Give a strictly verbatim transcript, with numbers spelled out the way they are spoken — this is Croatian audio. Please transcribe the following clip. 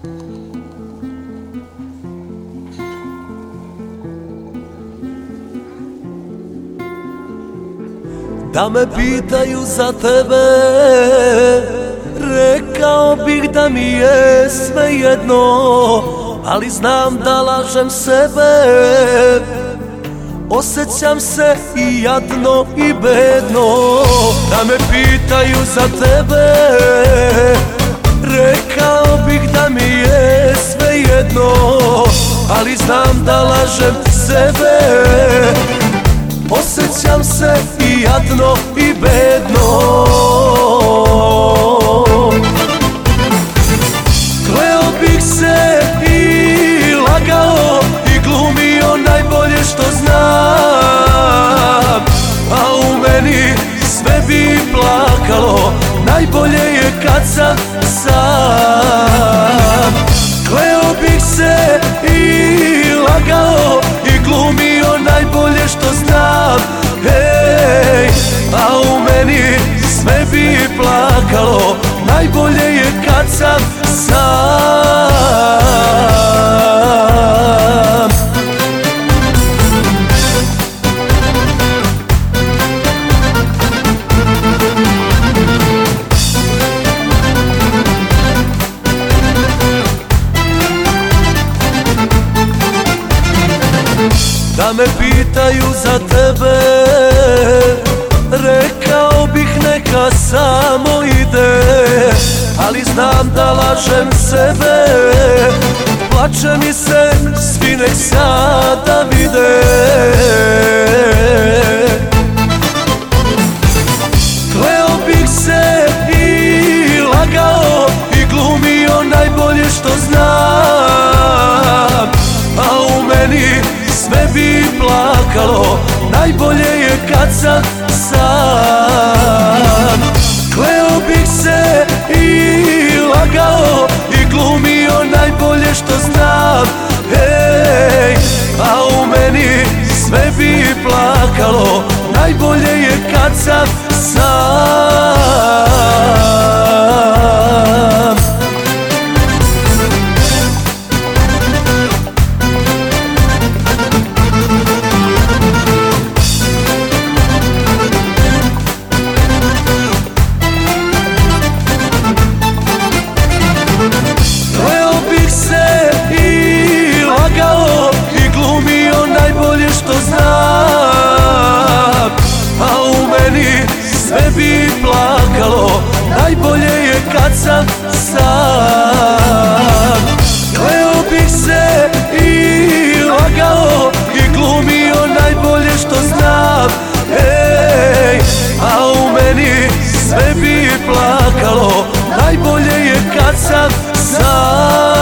Da me pitaju za tebe, rekao bih da mi je svejedno, ali znam da lažem sebe. Osjećam se i jadno i bedno. Da me pitaju za tebe, rekao bih da mi je svejedno, ali znam da lažem sebe. Osjećam se i jadno i bedno. Kleo bih se i lagao i glumio najbolje što znam, a u meni sve bi plakalo, najbolje je kad sam sam. Kleo bih se i lagao i glumio najbolje što znam, hej, a u meni sve bi plakalo, najbolje je kad sam sam. Da me pitaju za tebe, rekao bih neka samo ide, ali znam da lažem sebe. Plače mi se, svi nek sada vide. Kleo bih se i lagao i glumio najbolje što znam, a u meni sve bi plakalo, najbolje je kad sam sam. Kleo bih se i lagao i glumio najbolje što znam, hej, a u meni sve bi plakalo, najbolje je kad sam sam. Sve bi plakalo, najbolje je kad sam sam. Kleo bih se i lagao i glumio najbolje što znam, hej, a u meni sve bi plakalo, najbolje je kad sam sam.